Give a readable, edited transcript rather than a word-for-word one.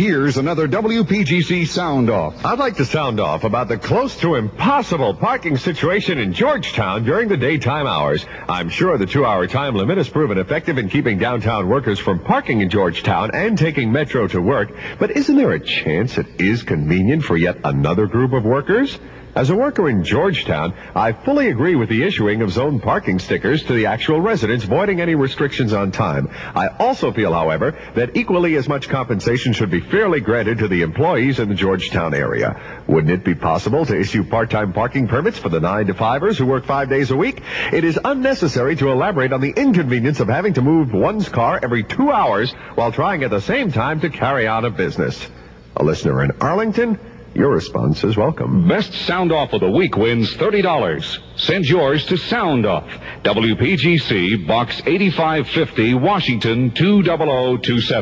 Here's another WPGC Sound Off. I'd like to sound off about the close to impossible parking situation in Georgetown during the daytime hours. I'm sure the 2-hour time limit has proven effective in keeping downtown workers from parking in Georgetown and taking Metro to work. But isn't there a chance it is convenient for yet another group of workers? As a worker in Georgetown, I fully agree with the issuing of zone parking stickers to the actual residents, voiding any restrictions on time. I also feel, however, that equally as much compensation should be fairly granted to the employees in the Georgetown area. Wouldn't it be possible to issue part-time parking permits for the 9-to-5ers who work 5 days a week? It is unnecessary to elaborate on the inconvenience of having to move one's car every 2 hours while trying at the same time to carry on a business. A listener in Arlington, your response is welcome. Best Sound Off of the Week wins $30. Send yours to Sound Off, WPGC, Box 8550, Washington 20027.